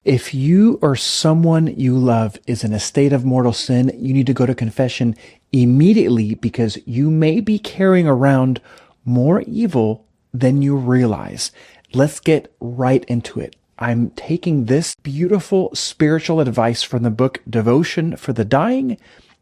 If you or someone you love is in a state of mortal sin, you need to go to confession immediately because you may be carrying around more evil than you realize. Let's get right into it. I'm taking this beautiful spiritual advice from the book Devotion for the Dying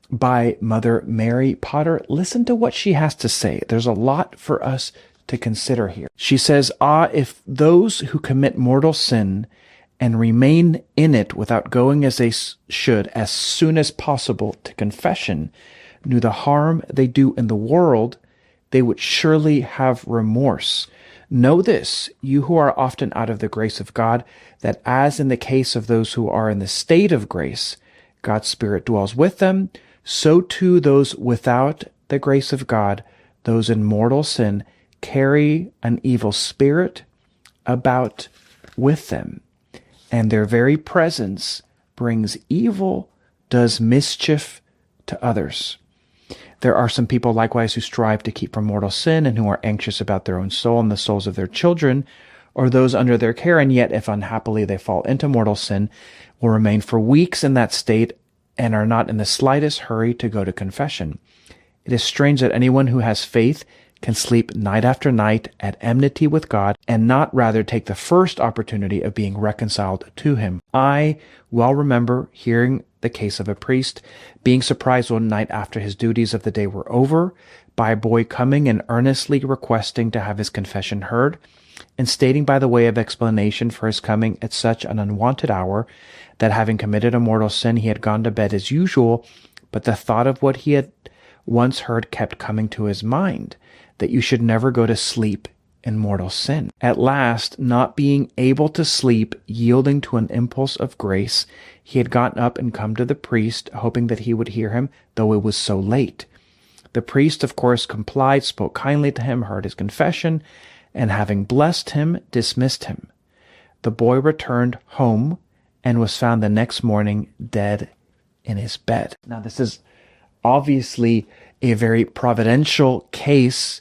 by Mother Mary Potter. Listen to what she has to say. There's a lot for us to consider here. She says, if those who commit mortal sin and remain in it without going as they should as soon as possible to confession knew the harm they do in the world, they would surely have remorse. Know this, you who are often out of the grace of God, that as in the case of those who are in the state of grace, God's Spirit dwells with them, so too those without the grace of God, those in mortal sin, carry an evil spirit about with them, and their very presence brings evil, does mischief to others. There are some people likewise who strive to keep from mortal sin and who are anxious about their own soul and the souls of their children or those under their care, and yet if unhappily they fall into mortal sin, will remain for weeks in that state and are not in the slightest hurry to go to confession. It is strange that anyone who has faith can sleep night after night at enmity with God and not rather take the first opportunity of being reconciled to him. I well remember hearing the case of a priest being surprised one night after his duties of the day were over by a boy coming and earnestly requesting to have his confession heard and stating by the way of explanation for his coming at such an unwanted hour that having committed a mortal sin he had gone to bed as usual, but the thought of what he had once heard kept coming to his mind, that you should never go to sleep in mortal sin. At last, not being able to sleep, yielding to an impulse of grace, he had gotten up and come to the priest, hoping that he would hear him, though it was so late. The priest, of course, complied, spoke kindly to him, heard his confession, and having blessed him, dismissed him. The boy returned home and was found the next morning dead in his bed. Now, this is obviously a very providential case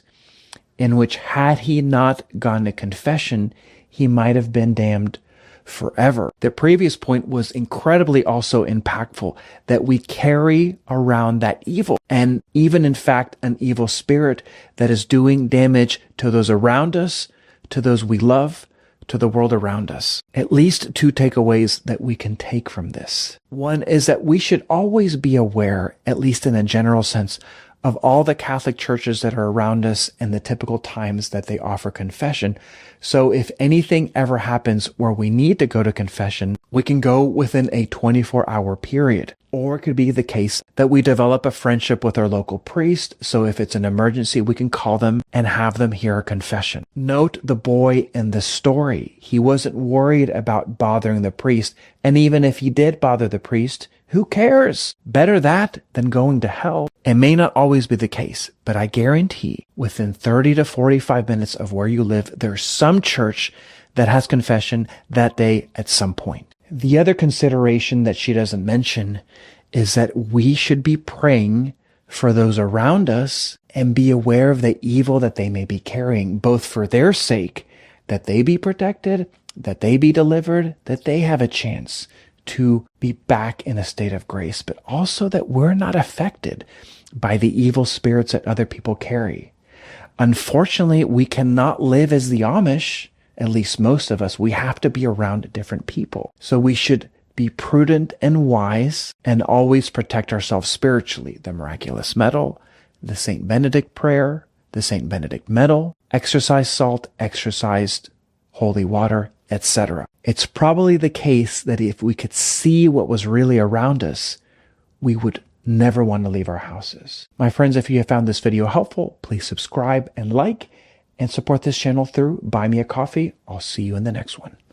in which, had he not gone to confession, he might have been damned forever. The previous point was incredibly also impactful, that we carry around that evil, and even in fact an evil spirit that is doing damage to those around us, to those we love, to the world around us. At least two takeaways that we can take from this. One is that we should always be aware, at least in a general sense, of all the Catholic churches that are around us and the typical times that they offer confession. So if anything ever happens where we need to go to confession, we can go within a 24-hour period. Or it could be the case that we develop a friendship with our local priest, so if it's an emergency, we can call them and have them hear a confession. Note the boy in the story. He wasn't worried about bothering the priest, and even if he did bother the priest, who cares? Better that than going to hell. It may not always be the case, but I guarantee within 30 to 45 minutes of where you live, there's some church that has confession that day at some point. The other consideration that she doesn't mention is that we should be praying for those around us and be aware of the evil that they may be carrying, both for their sake, that they be protected, that they be delivered, that they have a chance to be back in a state of grace, but also that we're not affected by the evil spirits that other people carry. Unfortunately, we cannot live as the Amish, at least most of us. We have to be around different people. So we should be prudent and wise and always protect ourselves spiritually. The miraculous medal, the St. Benedict prayer, the St. Benedict medal, exercise salt, exercised holy water, etc. It's probably the case that if we could see what was really around us, we would never want to leave our houses. My friends, if you have found this video helpful, please subscribe and like, and support this channel through Buy Me a Coffee. I'll see you in the next one.